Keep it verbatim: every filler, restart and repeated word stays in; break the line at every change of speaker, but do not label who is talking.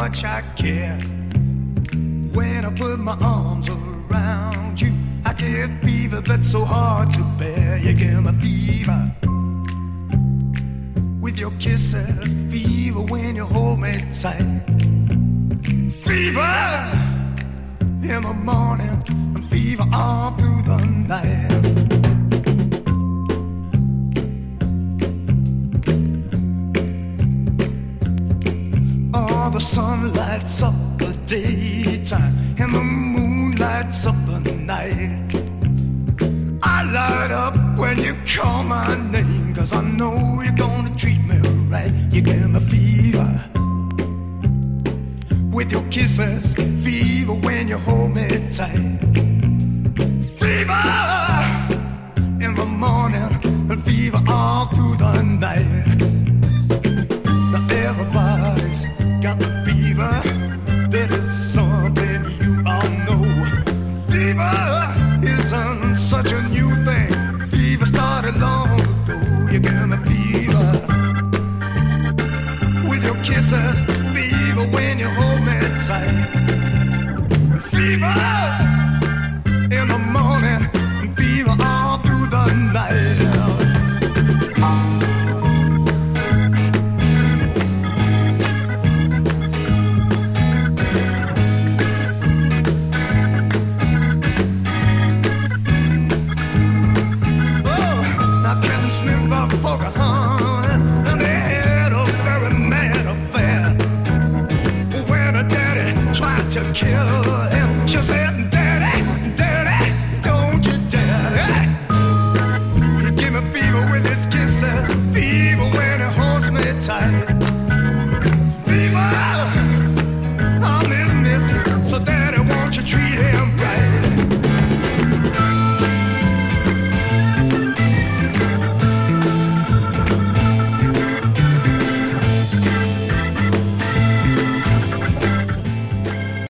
much I care. When I put my arms around you, I get fever that's so hard to bear. You give me fever with your kisses, fever when you hold me tight. Fever in the morning and fever all through the night. Oh, the sun lights up the daytime and the moon lights up the night. I light up when you call my name, 'cause I know you're gonna treat me right. You give me fever with your kisses, fever when you hold me tight. Fever in the morning and fever all through the night. Now everybody's got the fever, that is something you all know. Fever isn't such a new thing, fever started long ago. You give me fever with your kisses, fever when you hold me tight. Fever in the morning, fever all through the night. Kill